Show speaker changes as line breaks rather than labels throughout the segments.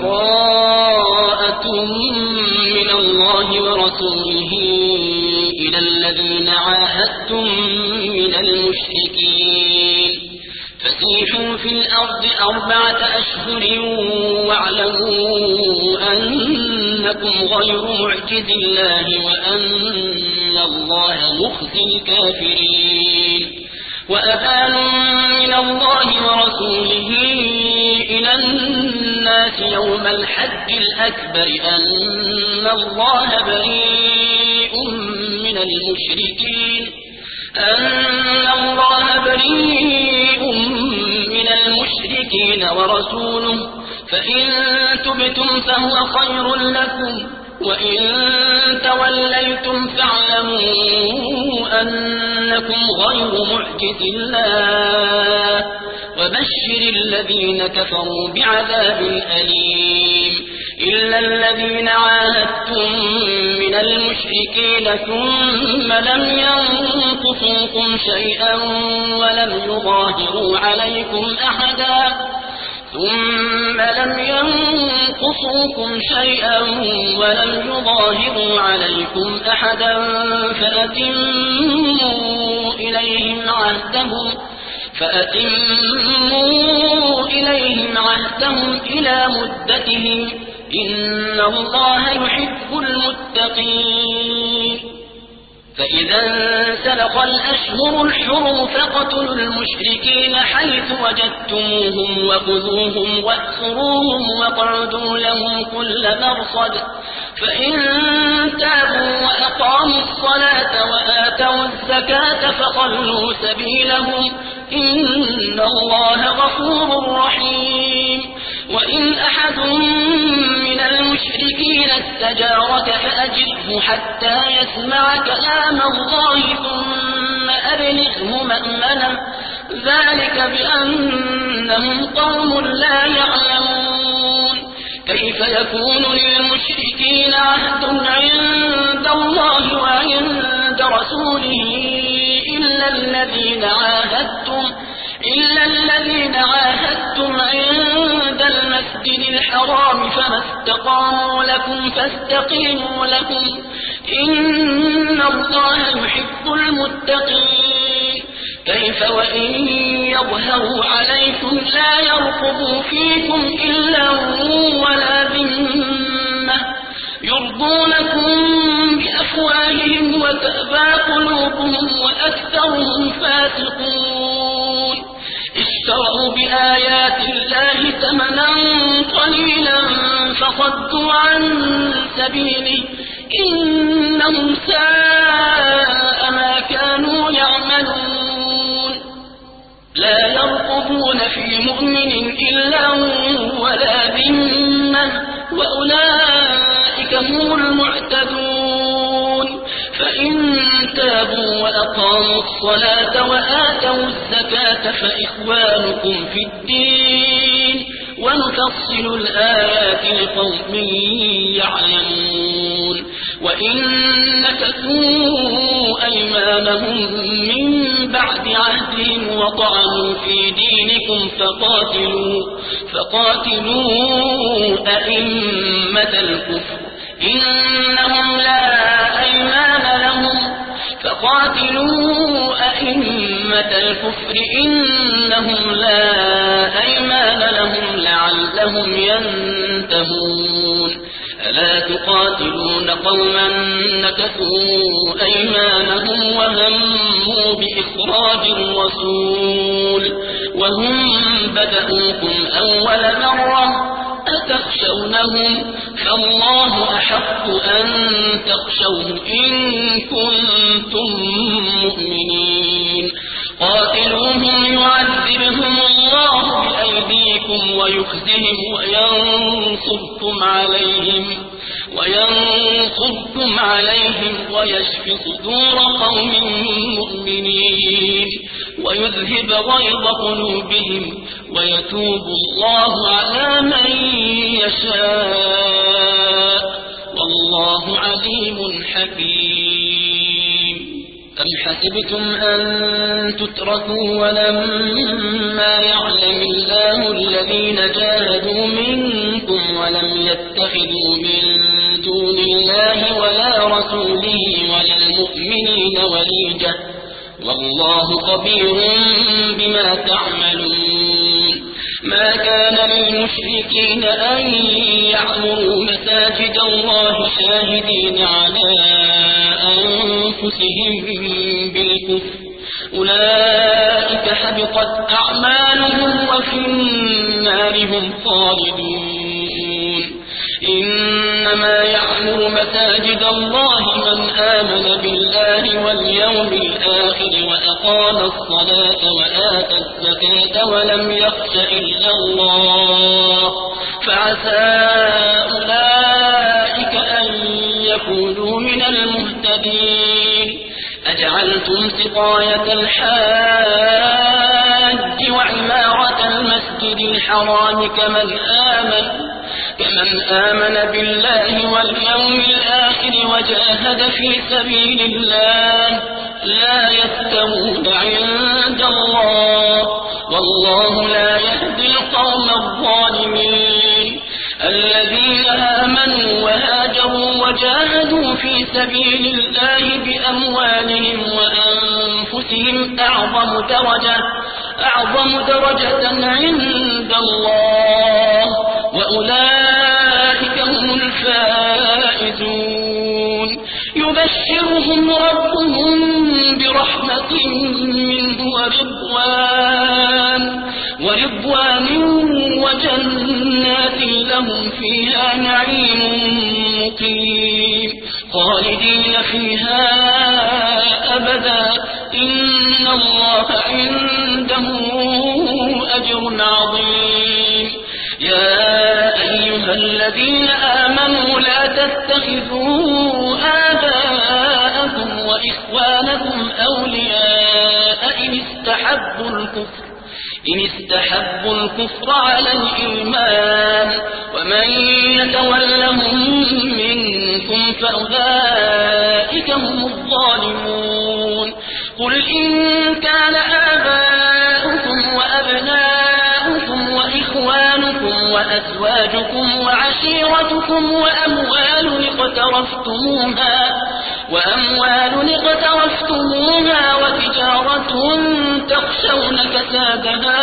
براءة من الله ورسوله إلى الذين عاهدتم من المشركين فسيحوا في الأرض 4 أشهر واعلموا أنكم غير معجز الله وأن الله مخزي الكافرين وأذان من الله ورسوله إلى الناس يوم الحج الأكبر أن الله بريء من المشركين ورسوله فإن تبتم فهو خير لكم وإن توليتم فاعلموا أنكم غير معجز الله وبشر الذين كفروا بعذاب أليم إلا الذين عاهدتم من المشركين ثم لم ينقصوكم شيئا ولم يظاهروا عليكم أحدا فأتموا إليهم عهدهم إلى مدتهم إن الله يحب المتقين فإذا انسلخ الأشهر الحرم فاقتلوا المشركين حيث وجدتموهم وخذوهم واحصروهم واقعدوا لهم كل مرصد فإن تابوا وأقاموا الصلاة وآتوا الزكاة فخلوا سبيلهم إن الله غفور رحيم وإن أحد من المشركين استجارك فأجره حتى يسمع كلام الله ثم أبلغه مأمنه ذلك بأنهم قوم لا يعلمون كيف يكون للمشركين عهد عند الله وعند رسوله إلا الذين عاهدتم عند المسجد الحرام فما استقاموا لكم فاستقيموا لهم إن الله يحب المتقين كيف وإن يظهروا عليكم لا يرقبوا فيكم إلا ولا ذمة يرضونكم بأفواههم وتأبى قلوبهم وأكثرهم فاسقون اشتروا بآيات الله ثمنا قليلا فصدوا عن سبيله إنهم ساء ما كانوا يعملون لا يرقبون في مؤمن إلا ولا ذمة وأولئك هم المعتدون فإن تابوا وأقاموا الصلاة وآتوا الزكاة فإخوانكم في الدين ونفصل الآيات لقوم يعلمون وإن نكثوا أيمانهم من بعد عهدهم وطعنوا في دينكم فقاتلوا أئمة الكفر إنهم لا أيمان لهم لعلهم ينتهون ألا تقاتلون قوما نكثوا أيمانهم وهموا بإخراج الرسول وهم بدأوكم أول مرة أتخشونهم فالله أحق أن تخشوه إن كنتم مؤمنين قاتلوهم يعذبهم الله بأيديكم ويخزهم وينصركم عليهم ويشف صدور قوم مؤمنين ويذهب غيظ قلوبهم ويتوب الله على من يشاء والله عليم حكيم أم حسبتم أن تتركوا ولما يعلم الله الذين جاهدوا منكم ولم يتخذوا من دون الله ولا رسوله ولا المؤمنين وليجة والله خبير بما تعملون ما كان للمشركين أن يعمروا مساجد الله شاهدين على أنفسهم بالكفر أولئك حبطت أعمالهم وفي النار هم خالدون إنما يعمر مساجد الله من آمن بالله واليوم الآخر وأقام الصلاة وآتى الزكاة ولم يخش إلا الله فعسى أولئك أن يكونوا من المهتدين أجعلتم سقاية الحاج وعمارة المسجد الحرام كمن آمن بالله واليوم الآخر وجاهد في سبيل الله لا يستوون عند الله والله لا يهدي القوم الظالمين الذين آمنوا وهاجروا وجاهدوا في سبيل الله بأموالهم وأنفسهم أعظم درجة عند الله وأولئك هم الفائزون يبشرهم ربهم برحمة منه ورضوان وجنات لهم فيها نعيم مقيم خالدين فيها أبدا إن الله عنده أجر عظيم يا أيها الذين آمنوا لا تتخذوا آباءكم وإخوانكم أولياء إن استحبوا الكفر على الإيمان ومن يتولهم منكم فأولئك هم الظالمون قل إن كان آباؤكم وأبناؤكم وإخوانكم وأزواجكم وعشيرتكم وأموال اقترفتموها وتجارة تخشون كسادها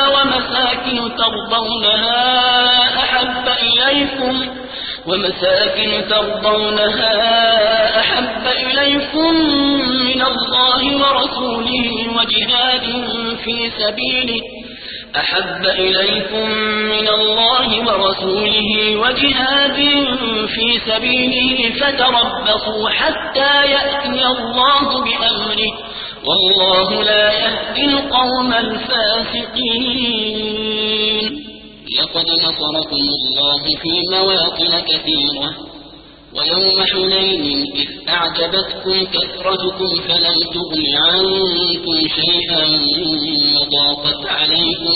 ومساكن ترضونها أحب إليكم من الله ورسوله وجهاد في سبيله فتربصوا حتى يأتي الله بأمره والله لا يهدي القوم الفاسقين لقد نصركم الله في مواطن كثيرة ويوم حنين إذ أعجبتكم كثرتكم فلم تغن عنكم شيئا وضاقت عليكم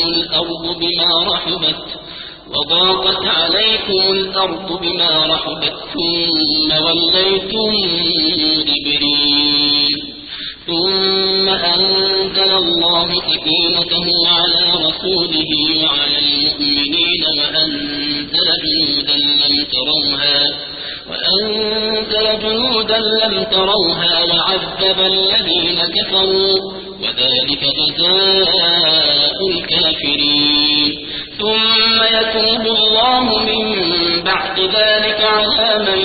الأرض بما رحبت ثم وليتم مدبرين ثم أنزل الله سكينته على رسوله وعلى المؤمنين وأنزل جنودا لم تروها وعذب الذين كفروا وذلك جزاء الكافرين ثم يتوب الله من بعد ذلك على من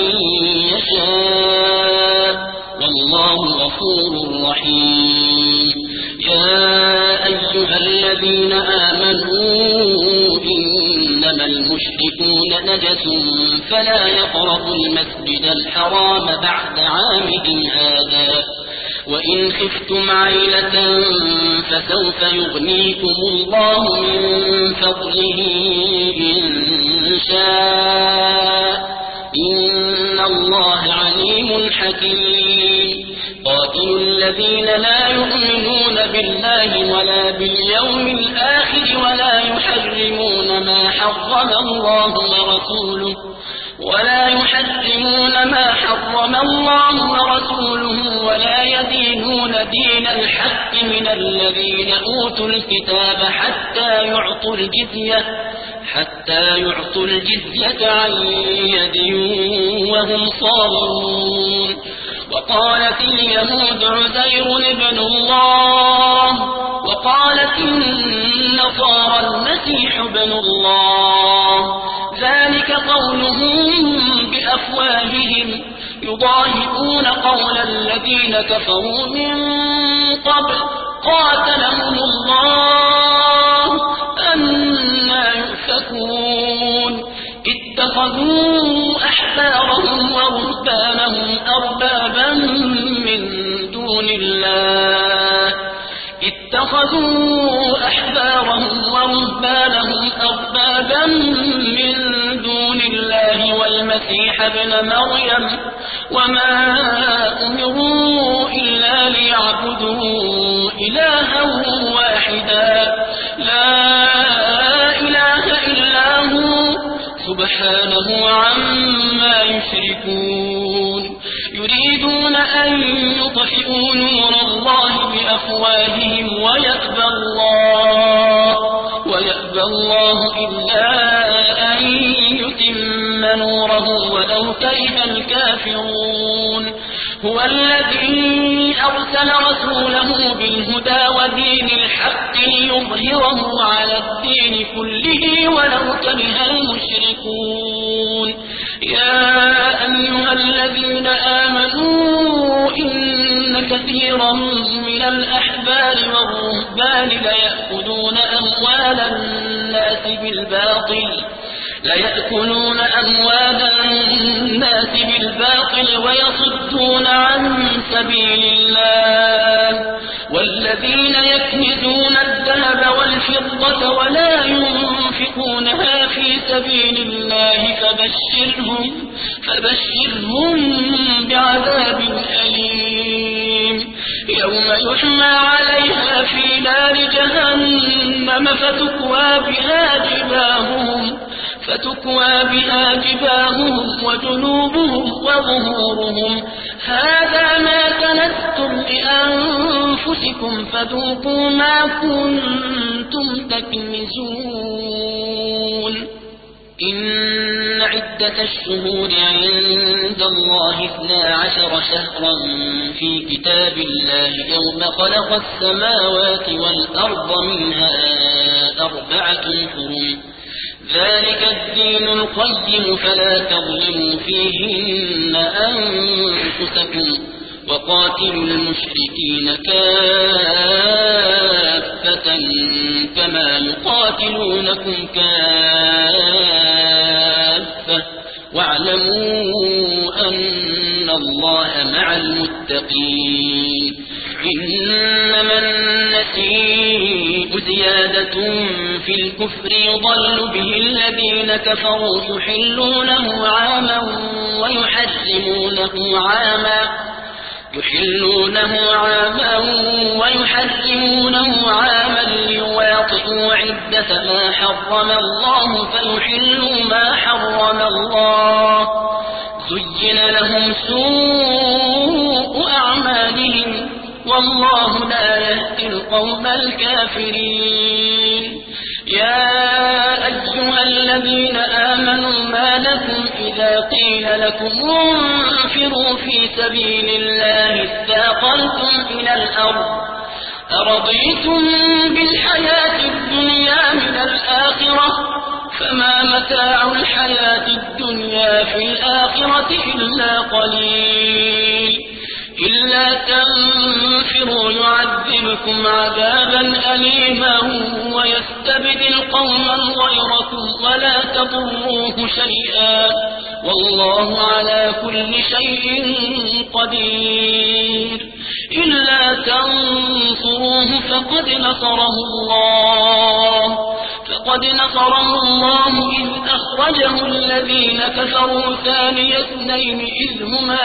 يشاء والله غفور رحيم يا أيها الذين آمنوا إنما المشركون نجس فلا يقربوا المسجد الحرام بعد عامهم هذا وإن خفتم عيلة فسوف يغنيكم الله من فضله إن شاء إن الله عليم حكيم قاتلوا الذين لا يؤمنون بالله ولا باليوم الآخر ولا يحرمون ما حرم الله ورسوله ولا يحرمون ما حرم الله ورسوله ولا يدينون دين الحق من الذين أوتوا الكتاب حتى يعطوا الجزية عن يد وهم صاغرون. وقالت اليهود عزير ابن الله وقالت النصارى المسيح ابن الله، ذلك قولهم بأفواههم يضاهئون قول الذين كفروا من قبل قاتلهم الله أنى يؤفكون. اتخذوا أحبارهم ورهبانهم أربابا من دون الله والمسيح ابن مريم وما أمروا إلا ليعبدوا إلها واحدا لا إله إلا هو سبحانه عما يشركون. يريدون أن يطفئوا نور الله بأفواههم ويأبى الله إلا أن يتم نوره ولو كره الكافرون. هو الذي أرسل رسوله بالهدى ودين الحق ليظهره على الدين كله ولو كره المشركون. يا أيها الذين آمنوا إن كثيرا من الأحبار والرهبان ليأكلون أموال الناس بالباطل ويصدون عن سبيل الله. والذين يكنزون الذهب والفضة ولا ينفقونها في سبيل الله فبشرهم بعذاب أليم. يوم يحمى عليها في نار جهنم فتكوى بها جباههم وجنوبهم وظهورهم هذا ما كنزتم لأنفسكم فذوقوا ما كنتم تكنزون. إن عدة الشهور عند الله 12 شهرا في كتاب الله يوم خلق السماوات والأرض منها 4 حرم ذلك الدين القيم فلا تظلموا فيهن أنفسكم وقاتلوا المشركين كافة كما يقاتلونكم كافة واعلموا أن الله مع المتقين. إنما النسيء زيادة في الكفر يضل به الذين كفروا يحلونه عاما ويحرمونه عاما ليواطئوا عدة ما حرم الله فيحلوا ما حرم الله. زين لهم سوء أعمالهم والله لا يهدي القوم الكافرين. يا أيها الذين آمنوا ما لكم إذا قيل لكم انفروا في سبيل الله اثاقلتم إلى الأرض أرضيتم بالحياة الدنيا من الآخرة فما متاع الحياة الدنيا في الآخرة إلا قليل. إلا تنفروا يعذبكم عذابا أليما ويستبدل قوما غيركم ولا تضروه شيئا والله على كل شيء قدير. إلا تنصروه فقد نصره الله إذ أخرجه الذين كفروا ثاني اثنين إذ هما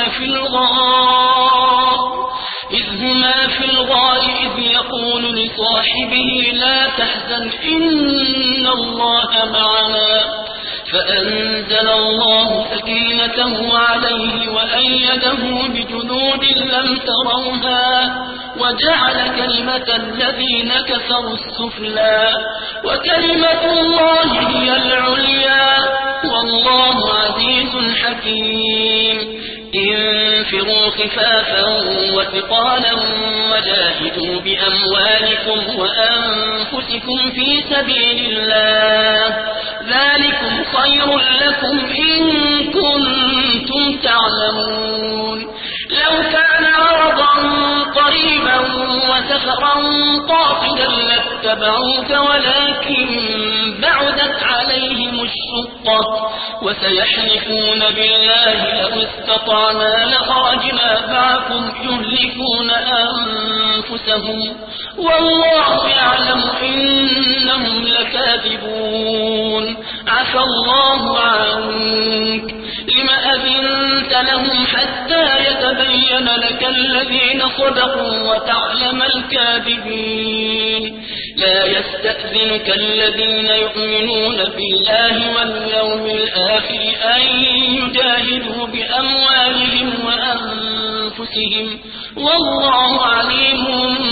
في الغار إذ يقول لصاحبه لا تحزن إن الله معنا فأنزل الله سكينته عليه وأيده بجنود لم تروها وجعل كلمة الذين كفروا السفلى وكلمة الله هي العليا والله عزيز حكيم انفروا خفافا وثقالا وجاهدوا بأموالكم وأنفسكم في سبيل الله ذلكم خير لكم إن كنتم تعلمون لو كان عرضا قريبا وسفرا قاصدا لاتبعوك ولكن بعدت عليهم الشقة وسيحلفون بالله لو استطعنا لخرجنا معكم يهلكون أنفسهم والله يعلم إنهم لكاذبون عفى الله عنك لم أذنت لهم حتى يتبين لك الذين صدقوا وتعلم الكاذبين لا يستأذنك الذين يؤمنون بالله واليوم الآخر أن يجاهدوا بأموالهم وأنفسهم والله عليم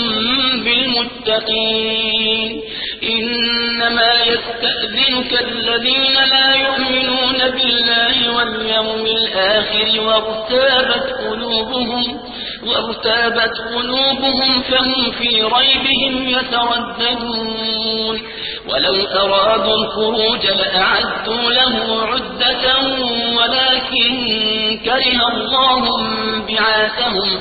بالمتقين إنما يستأذنك الذين لا يؤمنون بالله واليوم الآخر وارتابت قلوبهم فهم في ريبهم يترددون ولو أرادوا الخروج لأعدوا له عدة ولكن كره الله بعاثهم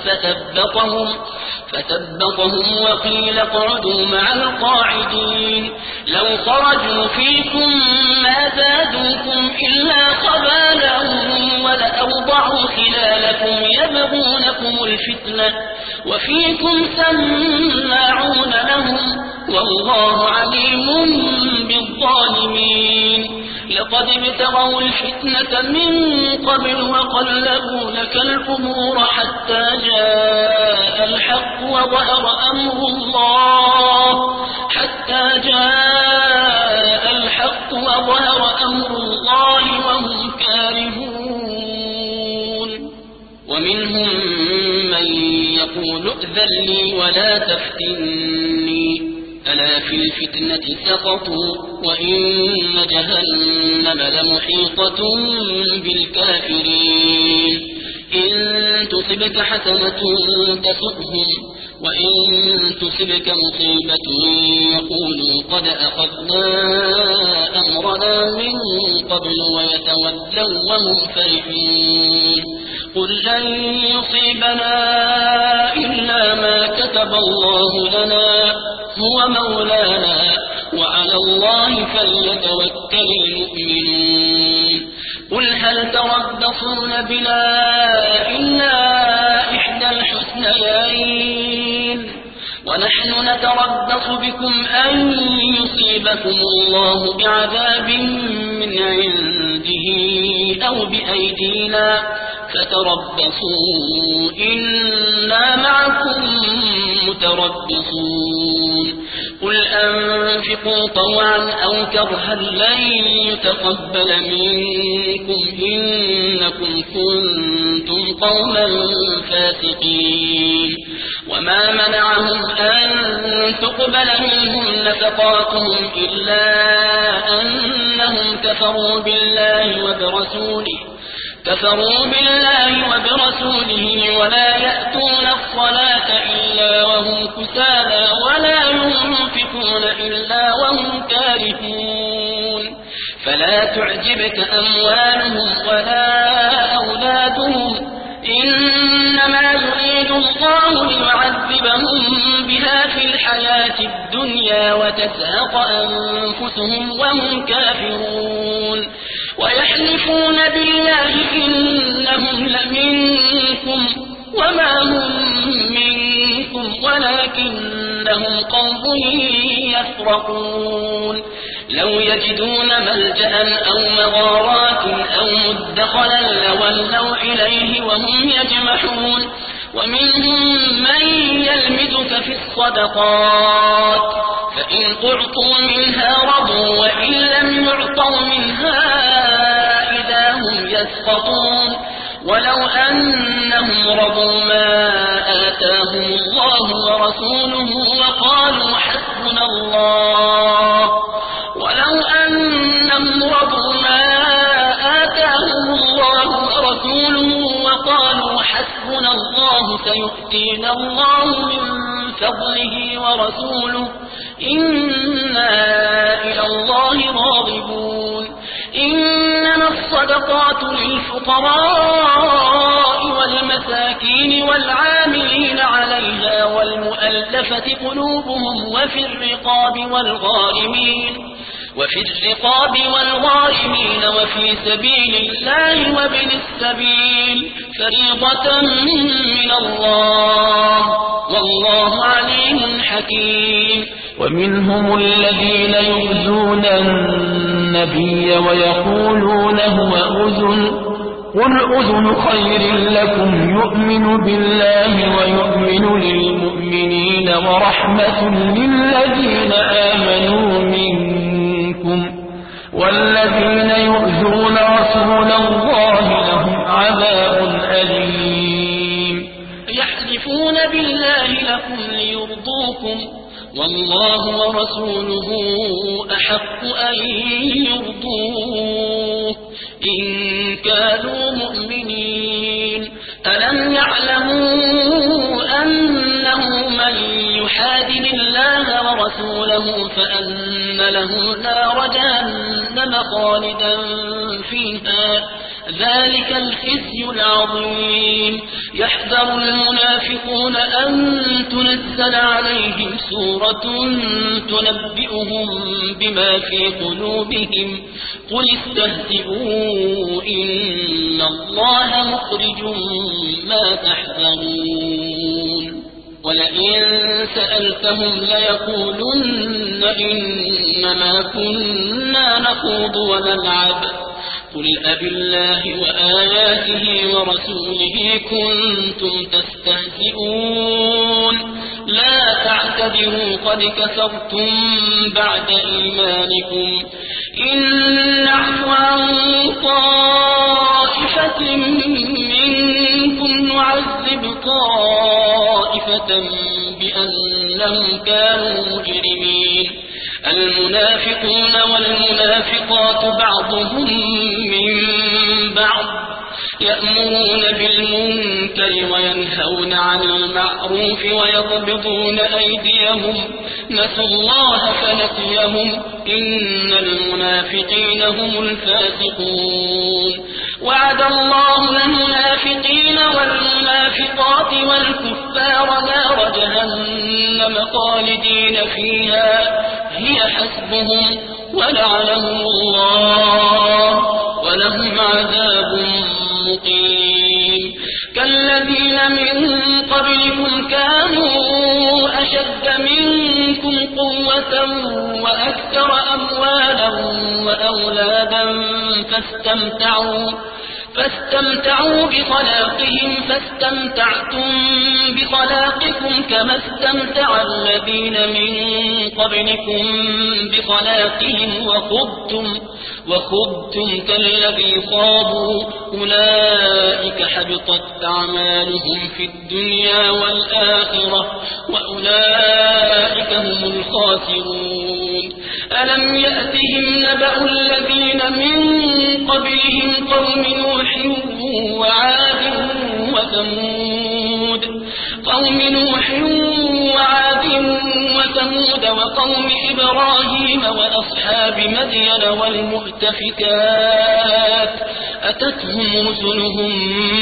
فثبطهم وقيل اقعدوا مع القاعدين لو خرجوا فيكم ما زادوكم إلا خبالا ولأوضعوا خلالكم يبغونكم الفتنة وفيكم سماعون لهم والله عليم بالظالمين لقد ابتغوا الفتنة من قبل وقلبوا لك الأمور حتى جاء الحق وظهر أمر الله وهم كارهون ومنهم من يقول ائذن لي ولا تفتني ألا في الفتنة سقطوا وإن جهنم لمحيطة بالكافرين إن تصبك حسنة تسؤهم وإن تصبك مصيبة يقولوا قد أخذنا أمرنا من قبل ويتولوا وهم فرحون قل لن يصيبنا إلا ما كتب الله لنا هو مولانا وعلى الله فليتوكل المؤمنون قل هل تربصون بنا إلا إحدى الحسنيين ونحن نتربص بكم أن يصيبكم الله بعذاب من عنده أو بأيدينا فتربصوا إنا معكم متربصون قل أنفقوا طوعا أو كرها لن يتقبل منكم إنكم كنتم قوما فاسقين وما منعهم أن تقبل منهم نفقاتهم إلا أنهم كفروا بالله وبرسوله ولا يأتون الصلاة إلا وهم كسالى ولا ينفقون إلا وهم كارهون فلا تعجبك أموالهم ولا أولادهم إنما يريد الله ليعذبهم بها في الحياة الدنيا وتزهق أنفسهم وهم كافرون ويحلفون بالله إنهم لمنكم وما هم منكم ولكنهم قوم يفرقون لو يجدون ملجأ أو مغارات أو مدخلا لولوا إليه وهم يجمحون ومنهم من يلمزك في الصدقات فإن أعطوا منها رضوا وإن لم يعطوا منها إذا هم يسخطون ولو أنهم رضوا ما آتاهم الله ورسوله وقالوا حسبنا الله سيؤتينا الله من فضله ورسوله إنا إلى الله راغبون إنما الصدقات للفقراء والمساكين والعاملين عليها والمؤلفة قلوبهم وفي الرقاب والغارمين وفي سبيل الله وابن السبيل فريضة من الله والله عليم حكيم.
ومنهم الذين يؤذون النبي ويقولون هو أذن قل أذن خير لكم يؤمن بالله ويؤمن للمؤمنين ورحمة للذين آمنوا منكم والذين يؤذون رسول الله لهم عذاب أليم.
يحلفون بالله لكم ليرضوكم والله ورسوله أحق أن يرضوه إن كانوا مؤمنين. ألم يعلموا أنه من يحادد الله ورسوله فأن له نار جهنم خالدا فيها ذلك الخزي العظيم. يحذر المنافقون أن تنزل عليهم سورة تنبئهم بما في قلوبهم قل استهزئوا إن الله مخرج ما تحذرون. ولئن سألتهم ليقولن إنما كنا نخوض ونلعب قل أبالله وآياته ورسوله كنتم تستهزئون لا تعتذروا قد كفرتم بعد إيمانكم إن نعفو عن طائفة منكم نعذب طائفة بأنهم كانوا مجرمين. المنافقون والمنافقات بعضهم من بعض يأمرون بالمنكر وينهون عن المعروف ويقبضون أيديهم نسوا الله فنسيهم إن المنافقين هم الفاسقون. وعد الله المنافقين والمنافقات والكفار نار جهنم خالدين فيها هي حسبهم ولعنهم الله ولهم عذاب مقيم. كالذين من قبلكم كانوا أشد منكم قوة وأكثر أموالا وأولادا فاستمتعوا بخلاقهم فاستمتعتم بخلاقكم كما استمتع الذين من قبلكم بخلاقهم وخضتم كالذي خاضوا أولئك حبطت أعمالهم في الدنيا والآخرة وأولئك هم الخاسرون. ألم يأتهم نبأ الذين من قبلهم قوم نوح وعاد وثمود وقوم إبراهيم وأصحاب مدين والمؤتفكات أتتهم رسلهم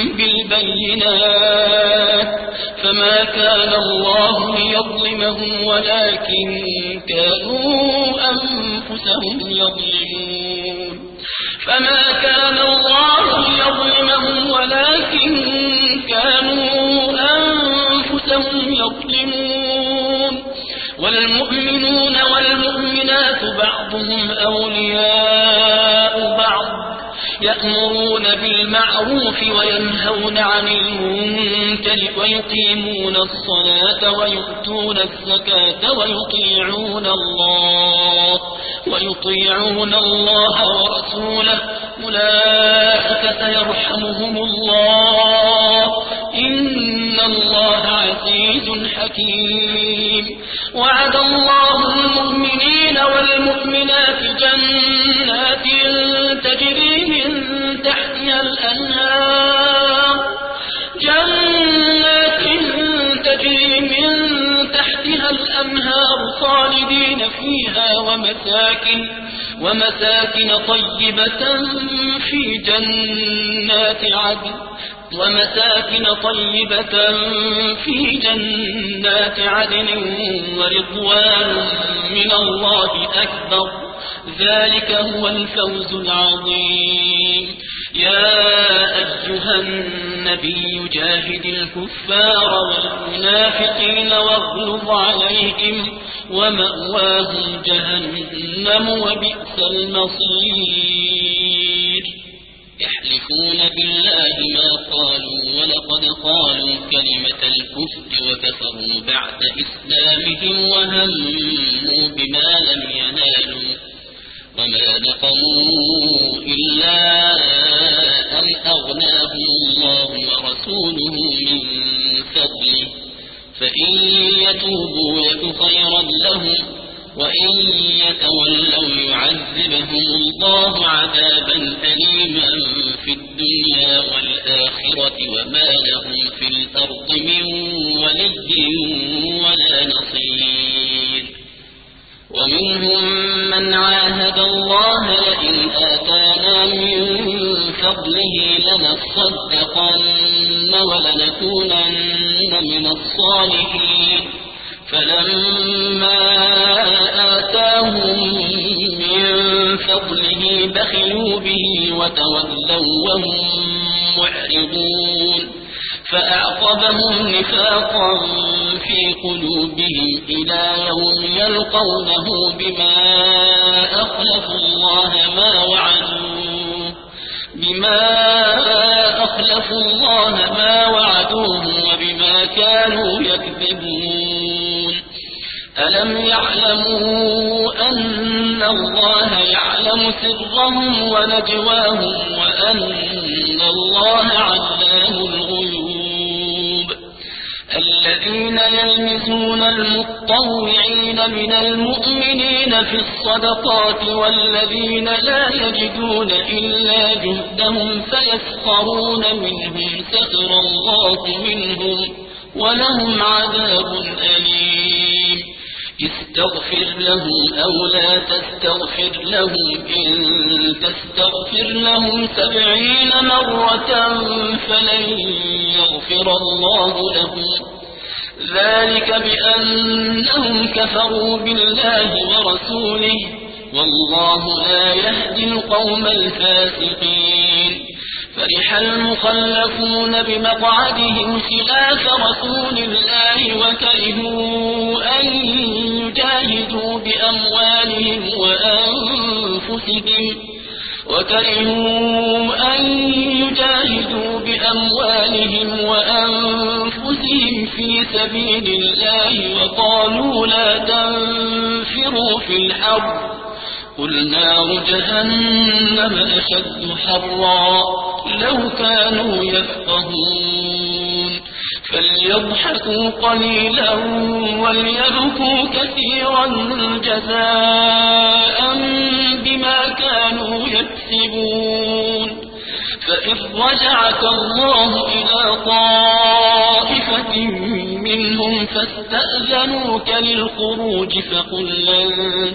بالبينات فما كان الله ليظلمهم ولكن كانوا أنفسهم يظلمون. والمؤمنون والمؤمنات بعضهم أولياء بعض يأمرون بالمعروف وينهون عن المنكر ويقيمون الصلاة ويؤتون الزكاة ويطيعون الله ورسوله أولئك سيرحمهم الله إن الله عزيز حكيم وعد الله المؤمنين والمؤمنات جنات تجري من تحتها الأنهار خالدين فيها ومساكن طيبة في جنات عدن ورضوان من الله أكبر ذلك هو الفوز العظيم يا أيها النبي جاهد الكفار والمنافقين واغلظ عليهم ومأواهم جهنم وبئس المصير يحلفون بالله ما قالوا ولقد قالوا كلمة الكفر وكفروا بعد إسلامهم وهموا بما لم ينالوا وما نقموا إلا أن أغناهم الله ورسوله من فضله فإن يتوبوا يك خيرا لهم وإن يتولوا يعذبهم الله عذابا أليما في الدنيا والآخرة وما لهم في الأرض من ولي ولا نصير ومنهم من عاهد الله لئن آتانا من فضله لنصدقن ولنكونن من الصالحين فلما آتاهم من فضله بخلوا به وتولوا وهم معرضون فأعقبهم نفاقا في قلوبهم إلى يوم يلقونه بما أخلفوا الله ما وعدوه وبما كانوا يكذبون ألم يعلموا أن الله يعلم سرهم ونجواهم وأن الله علام الغيوب الذين يلمزون المطوعين من المؤمنين في الصدقات والذين لا يجدون إلا جهدهم فيسخرون منهم سخر الله منهم ولهم عذاب أليم استغفر لهم أو لا تستغفر لهم إن تستغفر لهم 70 مرة فلن يغفر الله لهم ذلك بأنهم كفروا بالله ورسوله والله لا يهدي القوم الفاسقين فرح المخلفون بمقعدهم خلاف رسول الله وكرهوا أن يجاهدوا بأموالهم وأنفسهم في سبيل الله وقالوا لا تنفروا في الحرب قل نار جهنم أشد حرا لو كانوا يفقهون فليضحكوا قليلا وليبكوا كثيرا جزاء بما كانوا يكسبون فإذ رجعك الله إلى طائفة منهم فاستأذنوك للخروج فقل لن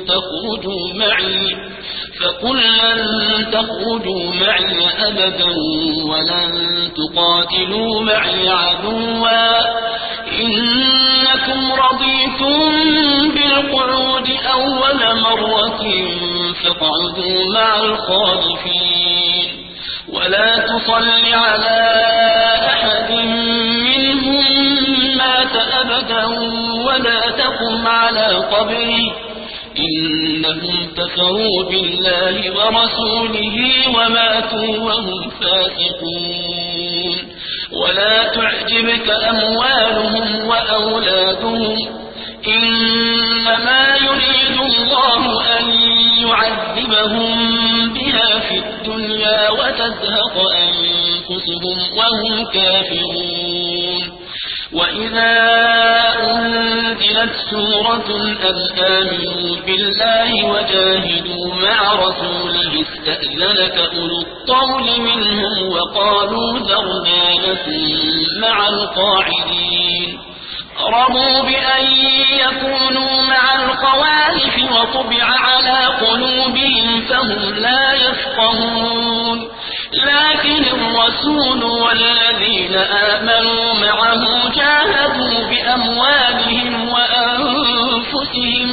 تخرجوا معي أبدا ولن تقاتلوا معي عدوا إنكم رضيتم بالقعود أول مرة فاقعدوا مع الخالفين ولا تصل على أحد منهم مات أبدا ولا تقم على قبره إنهم كفروا بالله ورسوله وماتوا وهم فاسقون ولا تعجبك أموالهم وأولادهم إنما يريد الله أن يعذبهم بها في الدنيا وتزهق أنفسهم وهم كافرون وإذا أنزلت سورة أن آمنوا بالله وجاهدوا مع رسوله استأذنك أولو الطول منهم وقالوا ذرنا لكم مع القاعدين رضوا بأن يكونوا مع الخوالف وطبع على قلوبهم فهم لا يفقهون لكن الرسول والذين آمنوا معه جاهدوا بأموالهم وأنفسهم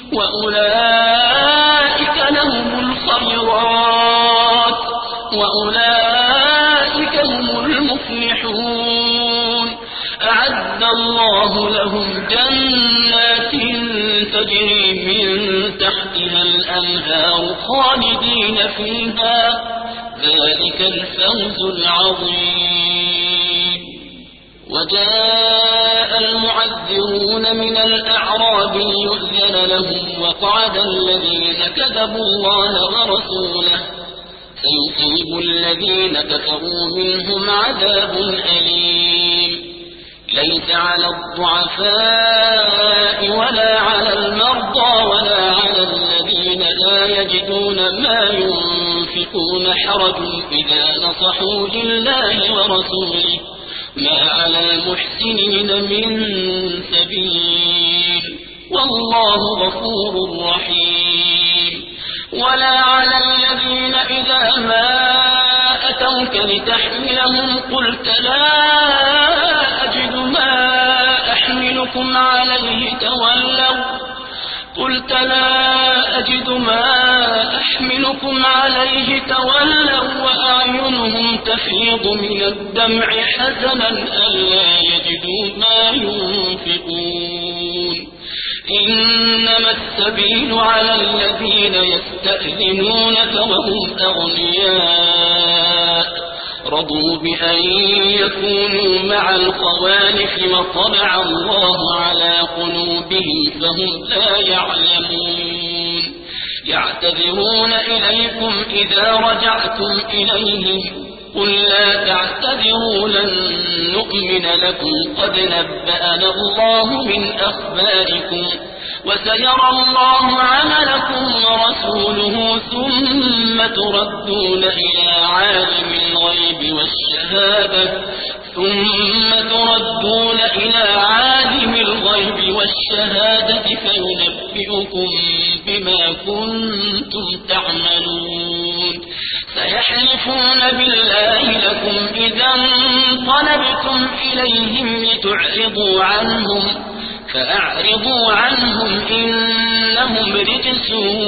وأولئك لهم الخيرات وأولئك هم المفلحون أعد الله لهم جنات تجري من تحتها الأنهار خالدين فيها ذلك الفوز العظيم وجاء المعذرون من الأعراب ليؤذن لهم وقعد الذين كذبوا الله ورسوله سيصيب الذين كفروا منهم عذاب أليم ليس على الضعفاء ولا على المرضى ولا على الذين لا يجدون ما ينفقون حرج إذا نصحوا لله ورسوله ما على المحسنين من سبيل والله غفور رحيم ولا على الذين إذا ما أتوك لتحملهم قلت لا أجد ما أحملكم عليه تولوا وأعينهم تفيض من الدمع حزنا ألا يجدوا ما ينفقون إنما السبيل على الذين يستأذنونك وهم أغنياء رضوا بأن يكونوا مع الخوالف وطبع الله على قلوبهم فهم لا يعلمون يعتذرون إليكم إذا رجعتم إليهم قل لا تعتذروا لن نؤمن لكم قد نبأنا الله من أخباركم وسيرى الله عملكم ورسوله ثم تردون إلى عالم الغيب والشهادة فينبئكم بما كنتم تعملون سيحلفون بالله لكم إذا انقلبتم إليهم لتعرضوا عنهم فأعرضوا عنهم إنهم رجس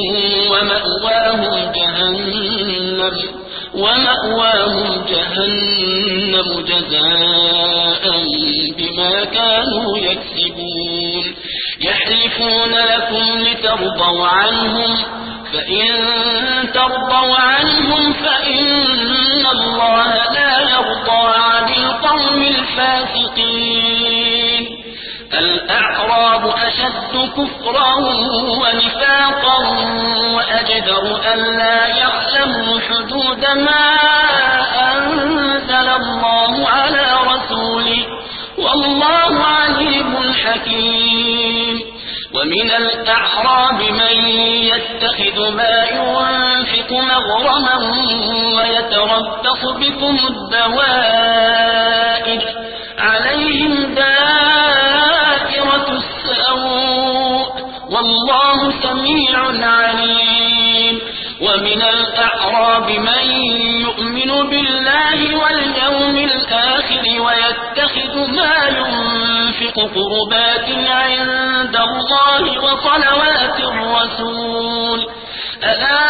ومأواهم جهنم جزاء بما كانوا يكسبون يحلفون لكم لترضوا عنهم فإن ترضوا عنهم فإن الله لا يرضى عن القوم الفاسقين الأعراب أشد كفرا ونفاقا وأجدر ألا يعلموا حدود ما أنزل الله على رسوله والله عليم حكيم ومن الأعراب من يتخذ ما ينفق مغرما ويتربص بكم الدوائر عليهم دائرة السوء والله سميع عليم ومن الأعراب من يؤمن بالله واليوم الآخر ويتخذ ما ينفق قربات عند الله وصلوات الرسول ألا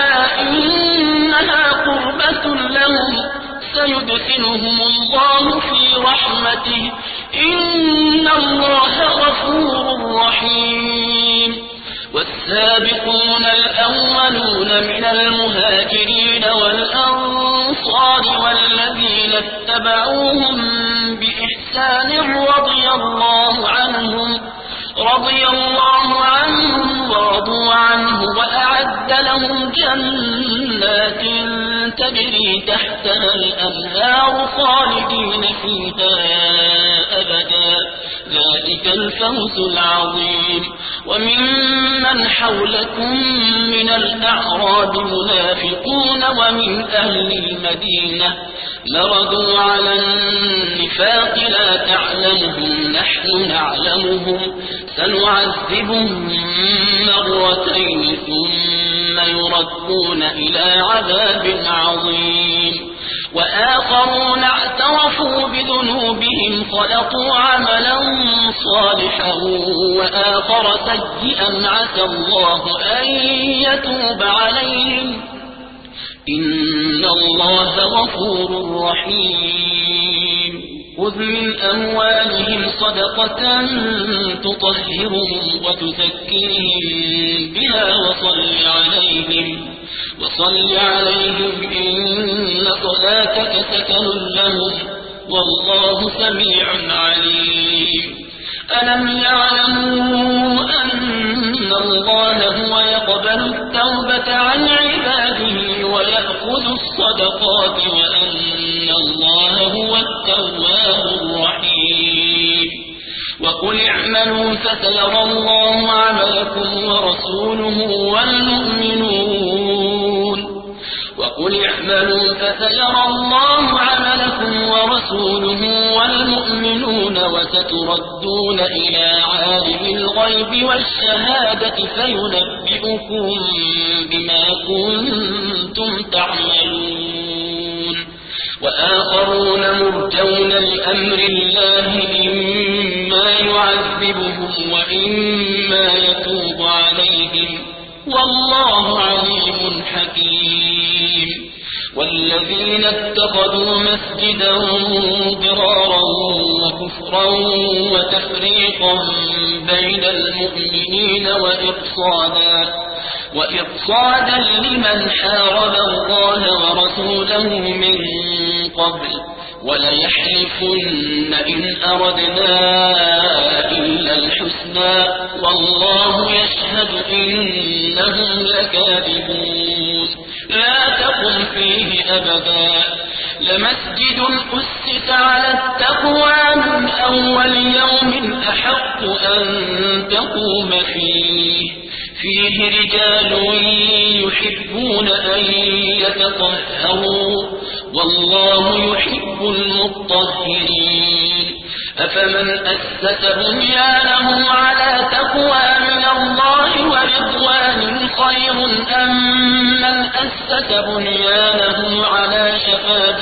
إنها قربة لهم سيدخلهم الله في رحمته إن الله غفور رحيم والسابقون الأولون من المهاجرين والأنصار والذين اتبعوهم بإحسان رضي الله عنهم ورضوا عنه وأعد لهم جنات تجري تحتها الأنهار خالدين فيها أبدا ذلك الفوز العظيم. وممن حولكم من الأعراب منافقون ومن أهل المدينة مردوا على النفاق لا تعلمهم نحن نعلمهم سنعذبهم مرتين ثم يردون إلى عذاب عظيم. وآخرون اعترفوا بذنوبهم خلقوا عملا صالحا وآخر سيئا عسى الله أن يتوب عليهم إن الله غفور رحيم. خذ من أموالهم صدقة تطهرهم وتزكيهم بها وصل عليهم إن صلاتك سكن لهم والله سميع عليم. ألم يعلموا أن الله هو يقبل التوبة عن عباده ويأخذ الصدقات وأن الله هو التواب الرحيم. وقل اعملوا فسيرى الله عملكم ورسوله والمؤمنون وستردون إلى عالم الغيب والشهادة فينبئكم بما كنتم تعملون. وآخرون مرجون لأمر الله إما يعذبهم وإما يتوب عليهم والله عليم حكيم. والذين اتخذوا مسجدا ضرارا وكفرا وتفريقا بين المؤمنين وإرصادا لمن حارب الله ورسوله من قبل وليحلفن إن أردنا إلا الحسنى والله يشهد إنهم لكاذبون. لا تقم فيه أبدا لمسجد أسس على التقوى من أول يوم أحق أن تقوم فيه رجال يحبون أن يتطهروا والله يحب المطهرين. أفمن أسس بنيانه على تقوى من الله ورضوان خير أم من أسس بنيانه على شفا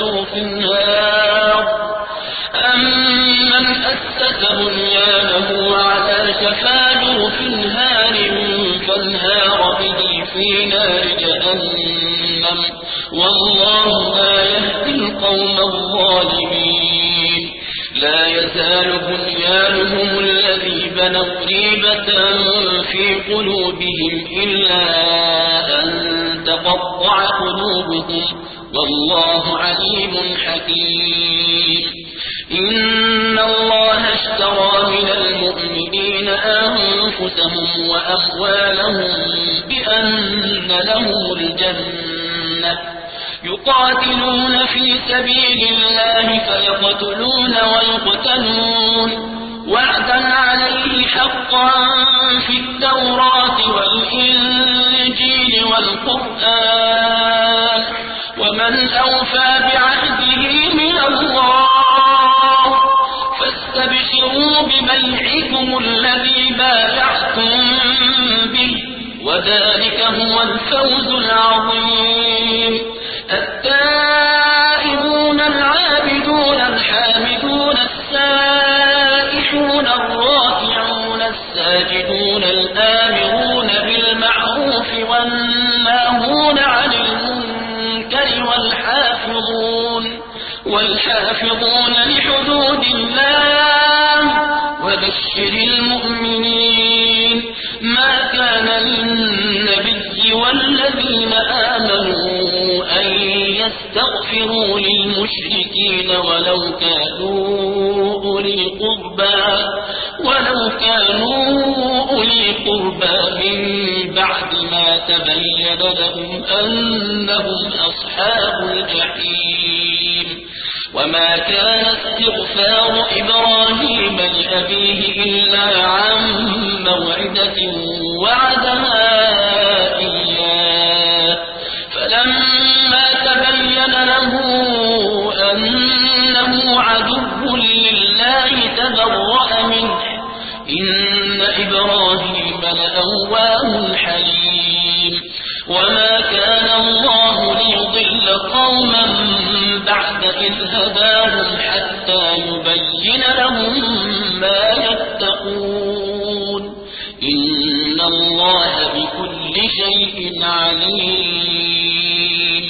جرف هار فانهار به في نار جهنم والله لا يهدي القوم الظالمين. لا يزال بنيانهم الذي بنوا ريبة في قلوبهم إلا أن تقطع قلوبهم والله عليم حكيم. إن الله اشترى من المؤمنين أنفسهم وأموالهم بأن لهم الجنة يقاتلون في سبيل الله فيقتلون ويقتلون وعدا عليه حقا في التوراة والإنجيل والقرآن ومن أوفى بعهده من الله فاستبشروا ببيعكم الذي بايعتم به وذلك هو الفوز العظيم. التائبون العابدون الحامدون السائحون الراكعون الساجدون الآمرون بالمعروف والناهون عن المنكر والحافظون لحدود الله فبشر المؤمنين ما كان للنبي والذين آمنوا أن يستغفروا للمشركين ولو كانوا أولي قربى من بعد ما تبين لهم أنهم أصحاب الجحيم وما كان استغفار إبراهيم لأبيه إلا عن موعدة وعدها إياه فلما تبين له أنه عدو لله تبرأ منه إن إبراهيم لأواه حليم وما كان الله ليضل قوما بعد إذ هداهم حتى يبين لهم ما يتقون إن الله بكل شيء عليم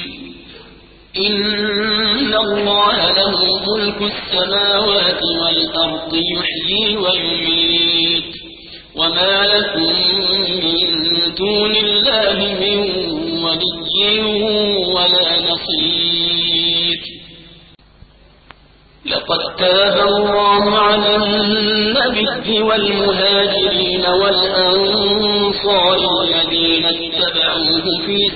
إن الله له ملك السماوات والأرض يحيي ويميت وما لكم من دون الله من ولي ولا نصير لقد تاب الله على النبي والمهاجرين والأنصار الذين اتبعوه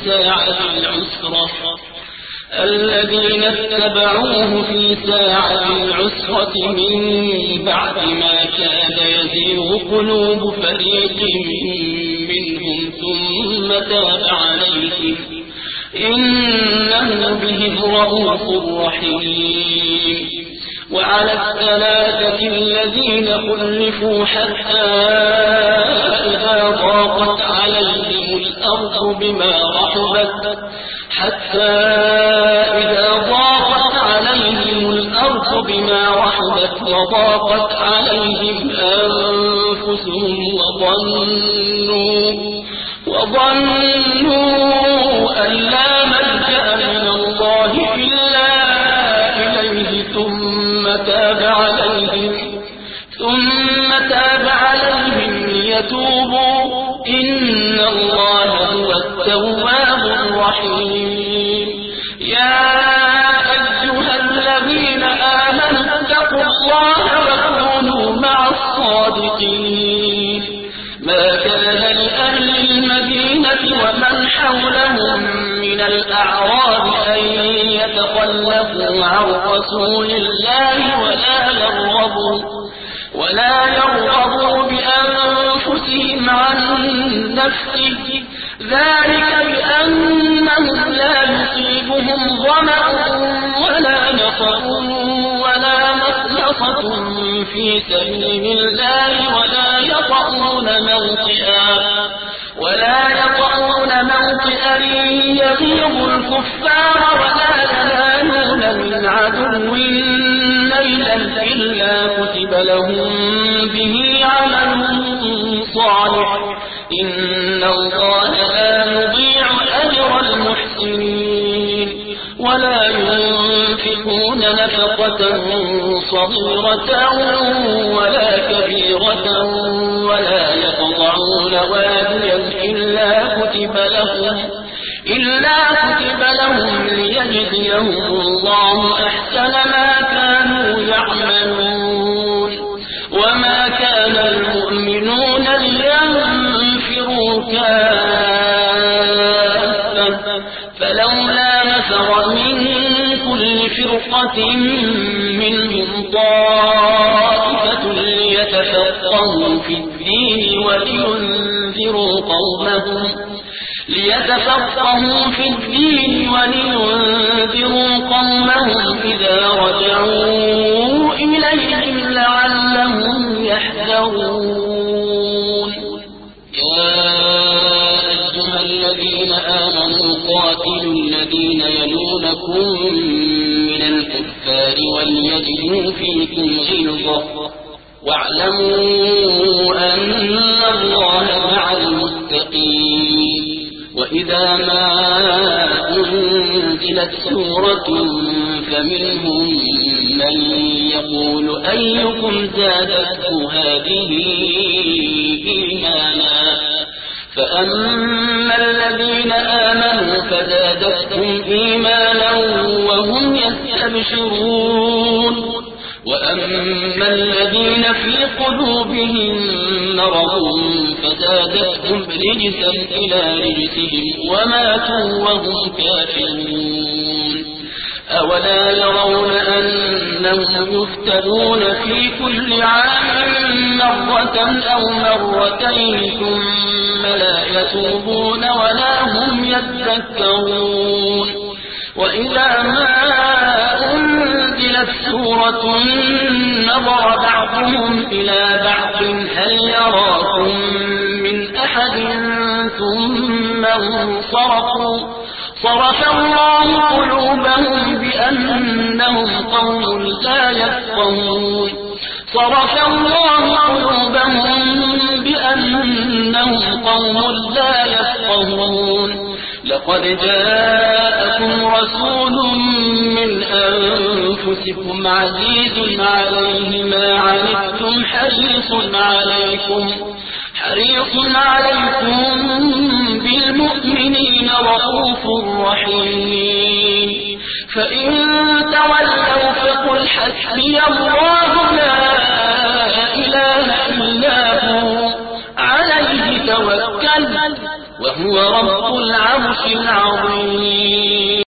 في ساعة العسرة من بعد ما كاد يزيغ قلوب فريق منهم ثم تاب عليهم إنه بهم رءوف رحيم وعلى الثلاثة الذين خلفوا حتى إذا ضاقت عليهم الأرض بما رحبت وضاقت عليهم أنفسهم وظنوا أن لا ملجأ من الله إلا إليه ثم تاب عليهم ليتوبوا إن الله هو التواب الرحيم يا أيها الذين آمنوا اتقوا الله وكونوا مع الصادقين ما كان لأهل المدينة ومن حولهم من الأعراب أن يتخلفوا عن رسول الله ولا يرغبوا بأنفسهم عن نفسه ذلك بأنهم لا يصيبهم ظمأ ولا نصب ولا مخلصة في سبيل الله ولا يطؤون موطئا يغيظ الكفار ولا ينالون من عدو نيلا إلا كتب لهم به عمل صالح إن الله لا يضيع أجر المحسنين ولا ينفقون نفقة صغيرة ولا كبيرة ولا يقطعون واديا إلا كتب لهم ليجزيهم الله أحسن ما كانوا يعملون وما كان المؤمنون لينفروا كافة فلولا نفر من كل فرقة منهم طائفة ليتفقهوا في الدين ولينذروا قومهم إذا رجعوا إليهم لعلهم يحذرون يا أيها الذين آمنوا قاتلوا الذين يلونكم من الكفار وليجدوا فيكم غلظة واعلموا أن الله مع المتقين وإذا ما أنزلت سورة فمنهم من يقول أيكم زادته هذه إيمانا فأما الذين آمنوا فزادتهم إيمانا وهم يستبشرون وأما الذين في قلوبهم مرض فزادتهم رجسا إلى رجسهم وماتوا وهم كافرون أولا يرون أنهم يفتنون في كل عام مرة أو مرتين ثم لا يتوبون ولا هم يذكرون وإذا ما أنزلت سورة نظر بعضهم إلى بعض هل يراكم من أحد ثم انصرفوا صرف الله قلوبهم بأنهم قوم لا يفقهون صرف الله قلوبهم بأنهم قوم لا يفقهون لقد جاءكم رسول من أنفسكم عزيز عليه ما عنتم حريص عليكم بالمؤمنين رؤوف رحيم فإن تولوا فقل حسبي الله لا إله إلا هو عليه توكل وهو رب العرش العظيم